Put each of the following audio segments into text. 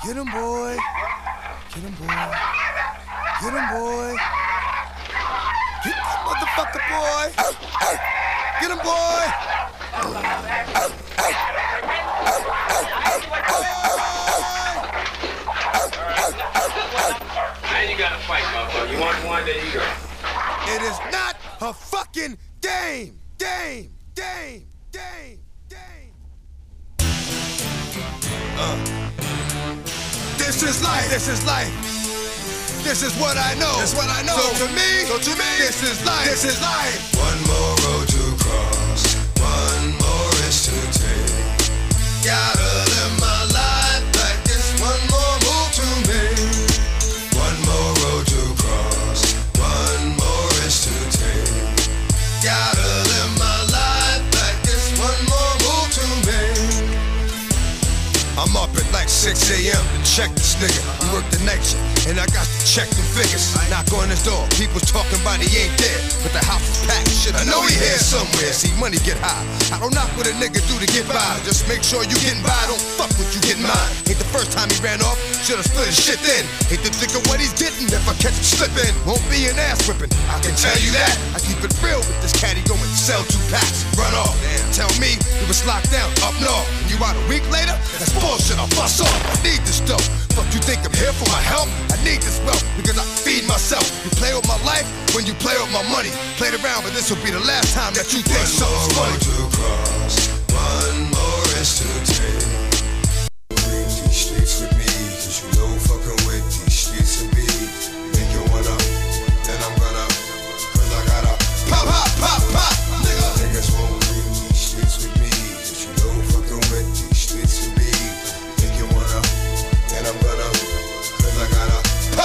Get him, boy. Get him, boy. Get him, boy. Get that motherfucker, boy. Get him, boy. Now you gotta fight, motherfucker. You want one, there you go. It is not a fucking game. This is life. This is what I know. So to me, this is life. One more road to cross, one more risk to take. Gotta live my life like this. One more move to make. One more road to cross, one more risk to take. Gotta live my life like this. One more move to make. I'm up at like 6 a.m. to check this nigga. We work the night shift, and I got to check them figures. Knock on his door, people's talking about he ain't there, but the house is packed. Shit, I know he here somewhere. See, money get high. I don't knock what a nigga do to get by. Just make sure you getting by, don't fuck with you getting mine. Ain't the first time he ran off, should've split his shit then. Hate to think of what he's getting if I catch him slipping. Won't be an ass whipping, I can tell you that. I keep it real with this caddy going sell 2 packs, run off. Tell me it was locked down up north. And you out a week later? That's bullshit, I'll bust off. I need this dough. Fuck you think I'm here for my help? I need this wealth because I feed myself. You play with my life when you play with my money. Played around, but this will be the last time that you think something's funny. One more road to cross, one more risk to take. Leave these streets with me, cause you know fucking with these streets and be. Think you wanna, then I'm gonna, cause I gotta pop, nigga. Niggas won't leave these streets with me, cause you know fucking with these streets and be. Think you wanna, then I'm gonna, cause I gotta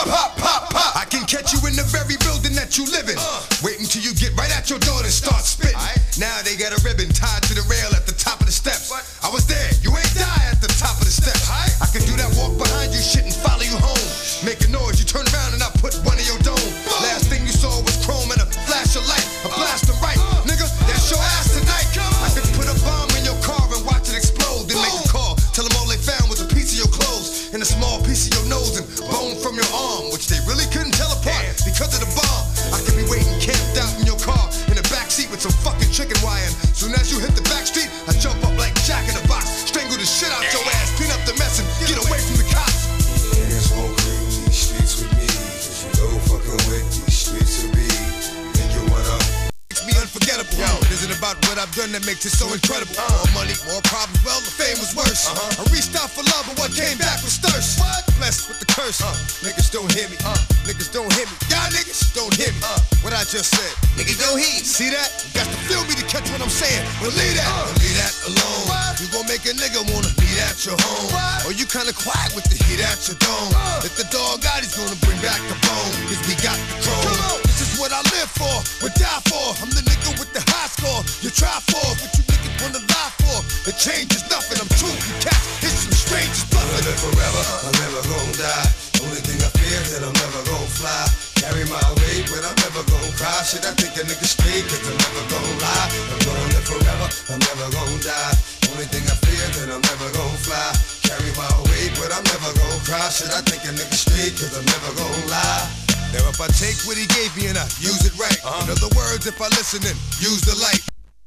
pop. I can catch you in the very building that you live in. Wait until you get right at your door and start spitting. Now they got a ribbon tied to the rail at the top of the steps. I was there, you ain't die at the top of the steps. I can do that walk behind you shit and follow you home. Make a noise, you turn around and I put one in your dome. Last thing you saw was chrome and a flash of light. A blast of right, nigga, that's your ass tonight. I could put a bomb in your car and watch it explode. Then make a call, tell them all they found was a piece of your clothes and a small piece of your nose and bone from your arm, which they really couldn't tell apart because of the bomb. I could be waiting camped out in your car in the backseat with some fucking chicken wire. And soon as you hit the back street, I jump up like Jack in the Box, strangle the shit out your ass, clean up the mess and get away from the cops. Niggas won't creep these streets with me, cause you know fucking with these streets to be. Think you wanna. Makes me unforgettable. It isn't about what I've done that makes it so incredible. More money, more problems, well, the fame was worse. I reached out for love, but what came back was thirst. Blessed with the curse. Niggas don't hear me. Niggas don't hear me. Y'all niggas don't hear me. What I just said. Niggas don't hear. See that? You got to feel me to catch what I'm saying. But leave that. Leave that alone. You gon' make a nigga wanna meet at your home. Or you kinda quiet with the heat at your dome. If the dog out, he's gonna bring back the bone. Cause we got the chrome. This is what I live for, would die for. I'm the nigga with the high score. You try for, but you niggas wanna lie for. The change is nothing, I'm true. You cats, it's some strangers bluffing. I'll live forever, I'm never gonna die. Only thing I fear that I'm never gonna fly. Carry my weight, but I'm never gonna cry. Shit, I think a nigga straight, cause I'm never gonna lie. I'm gonna live forever, I'm never gonna die. Only thing I fear that I'm never gonna fly. Carry my weight, but I'm never gonna cry. Shit, I think a nigga straight, cause I'm never gonna lie. Now if I take what he gave me and I use it right, in other words, if I listen and use the light.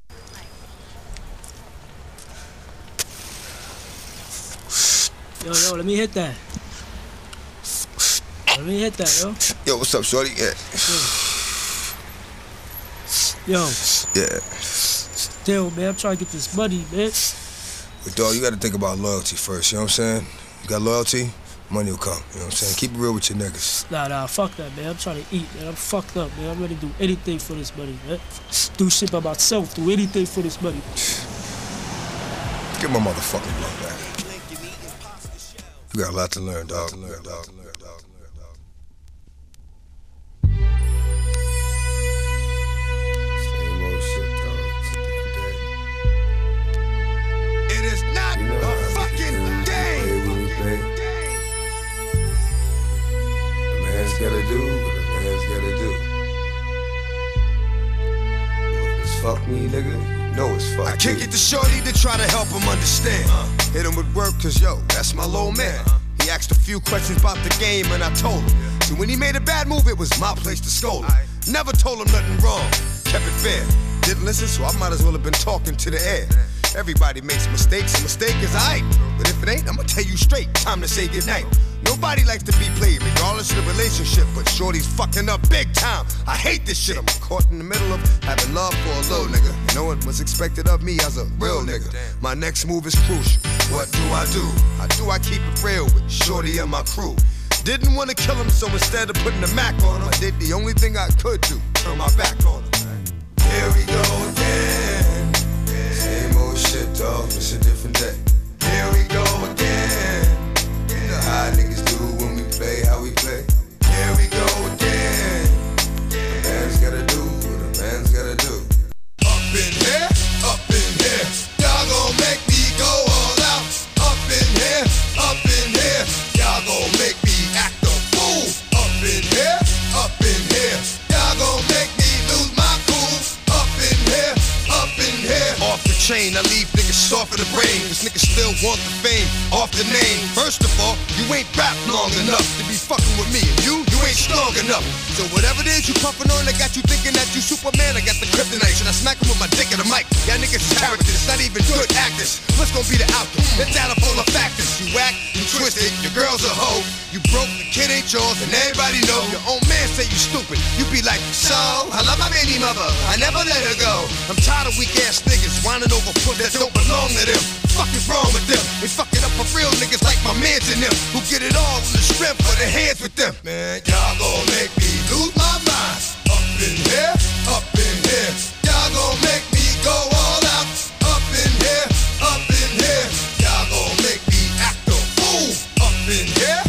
Yo, let me hit that. Let me hit that, yo. Yo, what's up, shorty? Yeah. Yo. Yeah. Still, man, I'm trying to get this money, man. But dog, you gotta think about loyalty first, you know what I'm saying? You got loyalty, money will come, you know what I'm saying? Keep it real with your niggas. Nah, fuck that, man. I'm trying to eat, man. I'm fucked up, man. I'm ready to do anything for this money, man. Do shit by myself, do anything for this money. Get my motherfucking blood back. You got a lot to learn, dog. Same old shit, dog. It's a different day. It is not a fucking game. A man's gotta do what a man's gotta do. Well, if it's fuck me, nigga, you know it's fuck I kick me. it to shorty to try to help him understand. Hit him with work, cause yo, that's my low man. He He asked a few questions about the game and I told him. So when he made a bad move, it was my place to scold him. Never told him nothing wrong, kept it fair. Didn't listen, so I might as well have been talking to the air. Everybody makes mistakes, a mistake is aight. But if it ain't, I'ma tell you straight, time to say goodnight. Nobody likes to be played, regardless of the relationship, but shorty's fucking up big time. I hate this shit, I'm caught in the middle of having love for a little nigga. And knowing what's expected of me as a real nigga. My next move is crucial. What do? How do I keep it real with shorty and my crew? Didn't wanna kill him, so instead of putting the Mac on him, I did the only thing I could do, turn my back on him. Here we go again. Same old shit, dog, it's a different day. Here we go again. You know how niggas do when we play, how we play. Here we go again. The man's gotta do what a man's gotta do. Up in here, y'all gon' make me go all out. Up in here, y'all gon' make me act a fool. Up in here, y'all gon' make me lose my cool. Up in here. Off the chain, I leave niggas soft in the brain. Cause niggas still want the fame, off the name. First of all, you ain't rap long enough to be fucking with me. And you ain't strong enough. So whatever it is you puffin' on, I got you thinking that you Superman. I got the kryptonite, and I smack him with my dick in the mic. Y'all niggas is characters, it's not even good actors. What's gonna be the outcome? It's out of full of factors. You whack, you twisted, your girl's a hoe. You broke, the kid ain't yours, and everybody know. Your own man say you stupid. You be like, so, I love my baby mother, I never let her go. I'm tired of weak ass niggas whining over foot that don't belong to them. Fuck is wrong with them? They fuck it up for real niggas like my mans and them, who get it all from the strength of their hands with them. Man, y'all gon' make me lose my mind. Up in here, y'all gon' make me go all out. Up in here, y'all gon' make me act a fool. Up in here,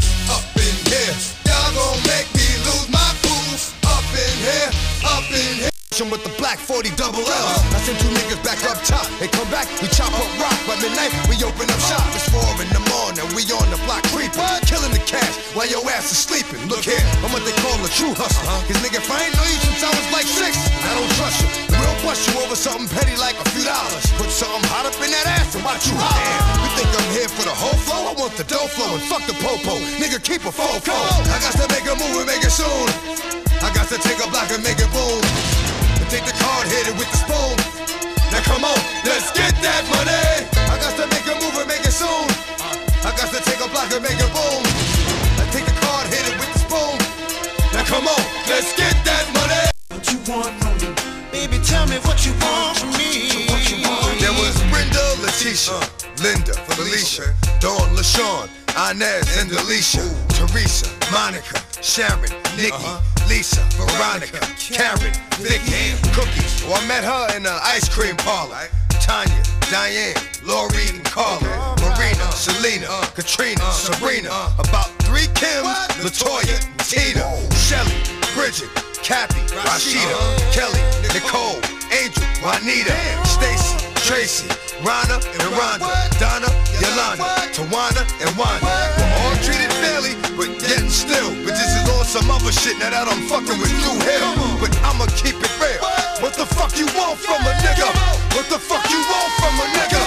y'all gon' make me lose my cool. Up in here. With the black 40 double L. I send two niggas back up top. They come back, we chop up rock. By midnight, we open up shop. It's 4 in the morning, we on the block creeping. Killing the cash while your ass is sleeping. Look here, I'm what they call a true hustler. Cause nigga, if I ain't know you since I was like 6, I don't trust you. We'll bust you over something petty like a few dollars. Put something hot up in that ass and watch you hop. Damn, you think I'm here for the whole flow? I want the dough flow and fuck the popo. Nigga, keep a fofo. I got to make a move and make it soon. I got to take a block and make it boom. Take the card, hit it with the spoon. Now come on, let's get that money. I got to make a move and make it soon. I got to take a block and make it boom. I take the card, hit it with the spoon. Now come on, let's get that money. What you want from me? Baby, tell me what you want from me. There was Brenda, Leticia, Linda, Felicia, Dawn, LaShawn, Inez, and Alicia, Teresa, Monica, Sharon, Nikki, Lisa, Veronica, Karen, Vicky, Cookie. Oh, I met her in the ice cream parlor. Tanya, Diane, Lori, and Carla, Marina, Selena, Katrina, Sabrina. About 3 Kims, LaToya, Tina, Shelly, Bridget, Kathy, Rashida, Kelly, Nicole, Angel, Juanita, Stacy, Tracy, Rhonda, and Rhonda, Donna, Yolanda, Tawana, and Wanda. We're all treated fairly, but yet still. But this is on some other shit now that I'm fucking with Drew Hill. But I'ma keep it real. What the fuck you want from a nigga? What the fuck you want from a nigga?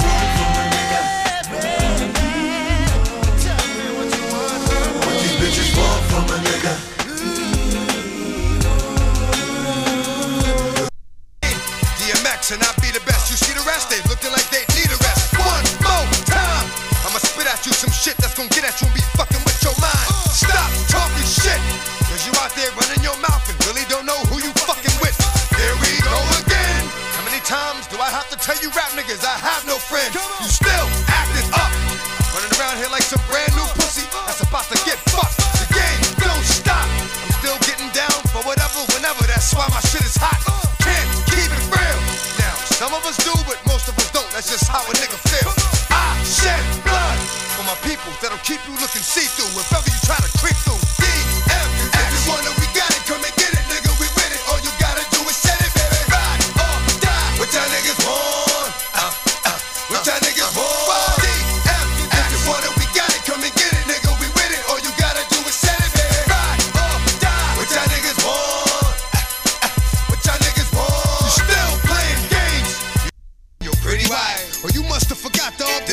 What these bitches want from a nigga? DMX and I be the best. You see the rest? They looking like they need a rest. One more time. I'ma spit at you some shit that's gonna get at you and be fucking with your mind. Stop talking shit, cause you out there running your mouth and really don't know who you fucking with. Here we go again. How many times do I have to tell you rap niggas I have no friends? You still acting up, running around here like some brand new pussy that's about to get fucked. The game don't stop. I'm still getting down for whatever, whenever. That's why my shit is hot. Can't keep it real. Now, some of us do, but most of us don't. That's just how a nigga feel. I shed blood for my people that'll keep you looking see-through if ever you try to creep through. DMX. If you want it, we got it. Come and get it, nigga. We with it. All you gotta do is set it, baby. Ride or die. What y'all niggas want? What y'all niggas want? DMX. If you want it, we got it. Come and get it, nigga. We with it. All you gotta do is set it, baby. Ride or die. What y'all niggas want? What y'all niggas want? You still playing games? You're pretty wide. Or you must have forgot, dog.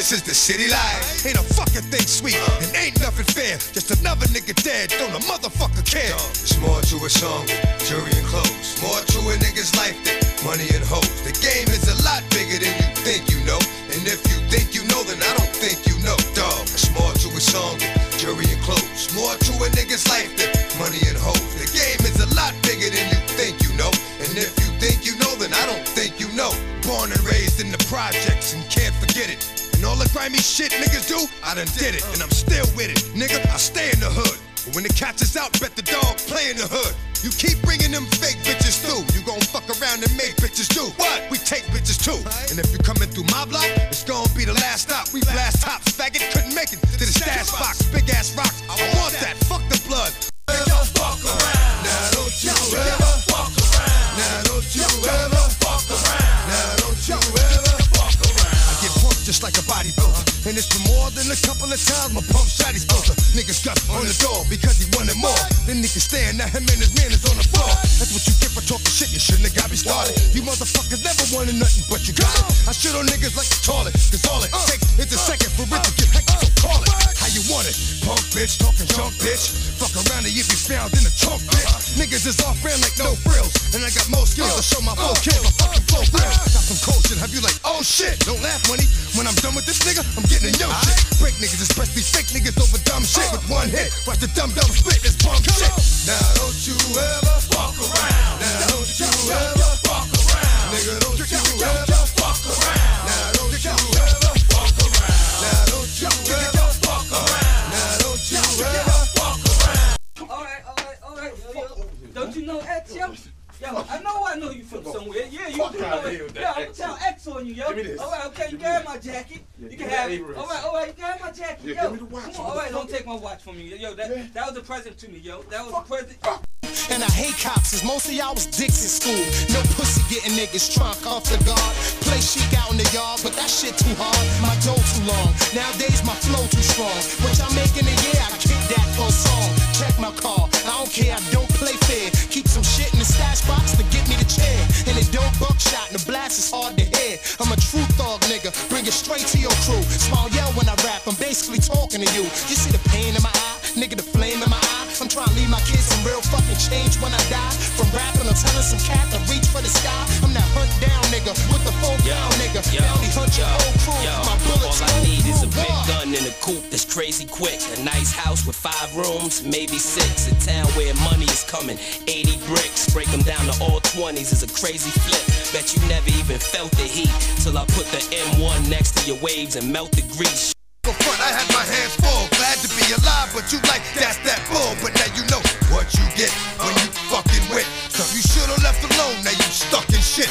This is the city life. Ain't a fucking thing sweet, and ain't nothing fair. Just another nigga dead, don't a motherfucker care. It's more to a song than jury and clothes. More to a nigga's life than money and hoes. The game is a lot bigger than you think you know. And if you think you know, then I don't think you know, dog. It's more to a song than jury and clothes. More to a nigga's life than Money and hoes. the game is a lot bigger than you think you know. And if you think you know, then I don't think you know. Born and raised in the projects and can't forget it. And all the grimy shit niggas do, I done did it. And I'm still with it, nigga, I stay in the hood. But when the catch is out, bet the dog play in the hood. You keep bringing them fake bitches through. You gon' fuck around and make bitches do what? We take bitches too. And if you coming through my block, it's gon' be the last stop. We blast tops, faggot couldn't make it to the stash box. Big ass rocks, I want that. Fuck the blood. Don't fuck around. Now don't you ever fuck around. Now don't you ever fuck around. Now don't you ever fuck around. I get pumped just like a bodybuilder. And it's for more than a couple of times my pump shot he's built. Niggas got on the door because he wanted more. Then he can stand, now him and his man is on the floor. That's what you get for talking shit, you shouldn't have got me started. You motherfuckers never wanted nothing but you got it. I shit on niggas like the toilet, cause all it takes is a second for it to get hectic, so call it how you want it. Punk bitch, talking junk bitch. Fuck around and you be found in a trunk bitch. Niggas is off brand like no frills. And I got more skills to show my full kill. My fucking flow real. Got some coaching, have you like, oh shit. Don't laugh, money. When I'm done with this nigga, I'm getting in your shit. Break niggas, especially fake niggas over dumb shit. With one hit, watch the dumb split this punk shit. Now don't you ever fuck around. Now don't you ever fuck around. Nigga, don't you ever fuck around. Now don't you ever fuck around. Now don't you ever fuck around. Now don't you ever fuck around. Alright, yo. Don't you know X, yo? Yo, I know you from somewhere. Yeah, you do know it. Yeah, I'm gonna tell X on you, yo. Give me this. Alright, okay, you can have my jacket. You can have it. Alright, you can have my jacket, yo. Give me the watch. Come on, alright, don't take my watch from me. Yo, that was a present to me, yo. That was a present. And I hate cops, cause most of y'all was dicks in school. No pussy getting niggas trunk off the guard. Play chic out in the yard, but that shit too hard. My dough too long. Nowadays my flow too strong. What y'all make in a year, I kick that for a song. Check my car, I don't care, I don't play fair. Keep some shit in the stash box to get me the chair. And it don't buckshot, and the blast is hard to hear. I'm a true thug nigga, bring it straight to your crew. Small yell when I rap, I'm basically talking to you. You see the pain in my eye, nigga, the flame in my eye. I'm trying to leave my kids some real fucking change when I die. From rapping, I'm telling some cat to reach for the sky. I'm that hunt down nigga with the full down nigga. Bounty hunt your whole crew. My bullets all I need is a big gun and a coupe that's crazy quick. A nice house with 5 rooms, maybe 6. A town where money is coming, 80 bricks. Break them down to all 20s is a crazy flip. Bet you never even felt the heat till I put the M1 next to your waves and melt the grease. Front, I had my hands full, glad to be alive, but you like that's that bull. But now you know what you get when you fucking wet. So you should've left alone, now you stuck in shit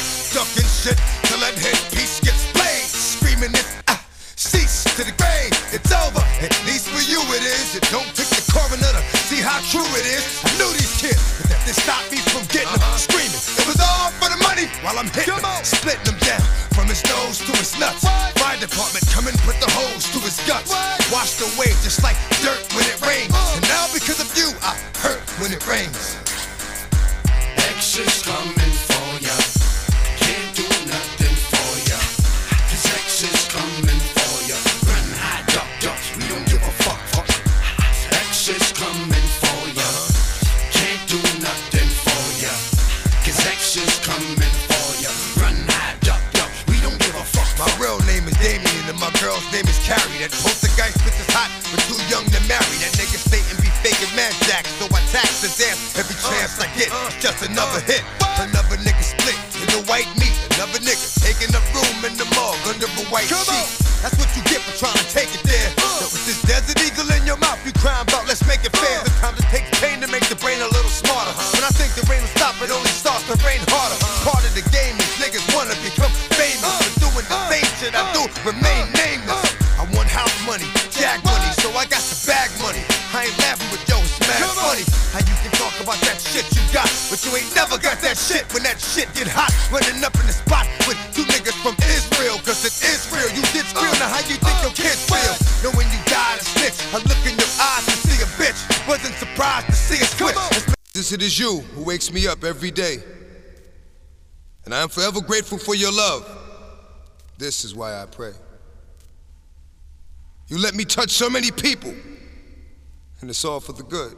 till that headpiece gets played. Screaming it, cease to the grave. It's over, at least for you it is. It don't take the coroner to see how true it is. I knew these kids, but that they stopped me from getting them screaming. It was all for the money while I'm hitting them, splitting them down from his nose to his nuts. Fire department come and put the hose to his guts. Washed away just like dirt when it rains. And now because of you, I hurt when it rains. X is coming for ya. Can't do nothing for ya. 'Cause X is coming for ya. Run, hide, duck, we don't give a fuck. X is coming for ya. Can't do nothing for ya. 'Cause X is coming for ya. Run, hide, duck, we don't give a fuck. My real name is Damien and my girl's name is Carrie. That poltergeist bitch is hot, but too young to marry. That nigga Satan be faking mad jacks, so I tax his ass every chance I get. It's just another hit, another nigga split in the white meat. Another nigga taking up room in the morgue under a white sheet. That's what you get for trying to take it there. So with this desert eagle in your mouth, you crying about let's make it fair. Sometimes it takes pain to make the brain a little smarter. When I think the rain will stop, it only starts to rain harder. Part of the game is niggas wanna become famous, but doing the same shit I do remain nameless. I want house money, jag money, so I got the bag money. I ain't laughing, but yo, it's mad funny how you can talk about that shit you got, but you ain't never got that shit when that shit get hot. Running up in the spot with 2 niggas from Israel, 'cause it is real. You did squeal, now how you think your kids feel? Know when you died a snitch, I look in your eyes and see a bitch. Wasn't surprised to see a switch. This it is you who wakes me up every day, and I am forever grateful for your love. This is why I pray. You let me touch so many people, and it's all for the good.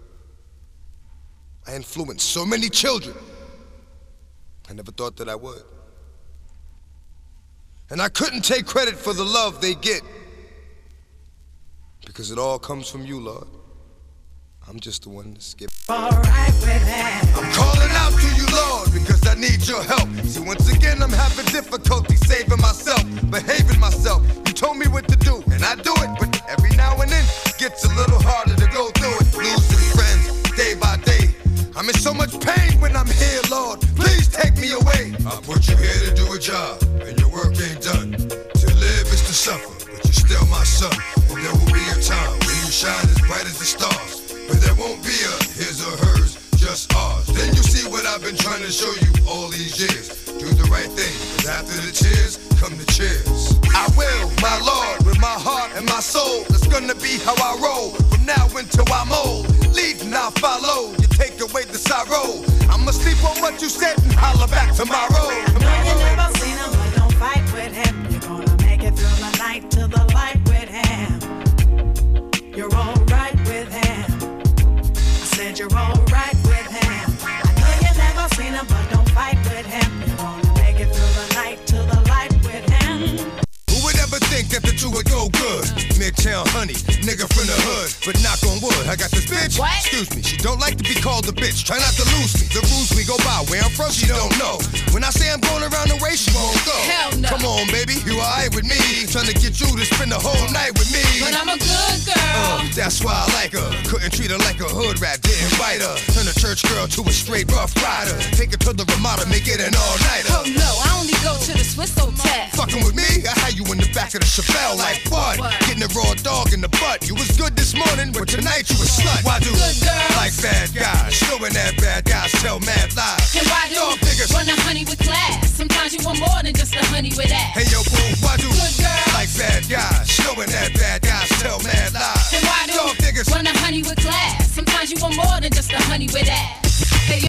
I influenced so many children. I never thought that I would. And I couldn't take credit for the love they get, because it all comes from you, Lord. I'm just the one to skip. All right with that. I'm calling out to you, Lord, because I need your help. See, once again, I'm having difficulty saving myself, behaving myself. You told me what to do, and I do it, but every now and then, it gets a little harder to go through it. Losing friends, day by day. I'm in so much pain when I'm here, Lord. Please take me away. I put you here to do a job, and your work ain't done. To live is to suffer, but you're still my son. And there will be a time when you shine as bright as the stars. But there won't be a his or hers, just ours. Then you'll see what I've been trying to show you all these years. Do the right thing, cause after the tears, come the cheers. I will, my Lord, with my heart and my soul. That's gonna be how I roll, from now until I'm old. Lead and I'll follow, you take away the sorrow. I'ma sleep on what you said and holler back tomorrow. I know you never seen him, but don't fight with him. You're gonna make it through the night to the light with him. You're alright with him. Said you're alright with him. I know you never seen him, but don't fight with him. You're gonna make it through the night to the light with him. Who would ever think that the two would go good? Midtown honey, nigga from the hood. But knock on wood, I got this bitch. What? Excuse me, she don't like to be called a bitch. Try not to lose me. The rules we go by, where I'm from, she don't know. When I say I'm going around the way, she won't go. Hell no. Come on, baby, you alright with me? Trying to get you to spend the whole night with me. But I'm a good girl. That's why I like her. Couldn't treat her like a hood rat, didn't bite her. Turn a church girl to a straight rough rider. Take her to the Ramada, make it an all-nighter. Oh no, I only go to the Swiss Hotel. Fucking with me? I had you in the back of the Chevelle like what? Getting a raw dog in the butt. You was good this morning, but tonight you a slut. Why do? Good girls. Like bad guys. Showing that bad guys tell mad lies. And why do? Dog niggas. Want a honey with class. Sometimes you want more than just a honey with ass. Hey yo, boo, why do? Good girls. Like bad guys. Showing that bad guys tell mad lies. And why do? Dog niggas. Want a honey with class. Sometimes you want more than just a honey with ass.